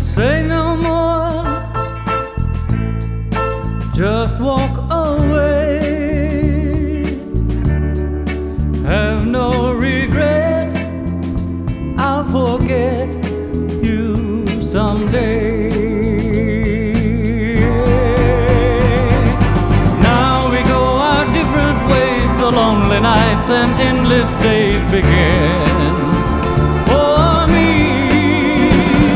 Say no more, just walk away. Have no regret, I'll forget you someday. Now we go our different ways, the lonely nights and endless days begin.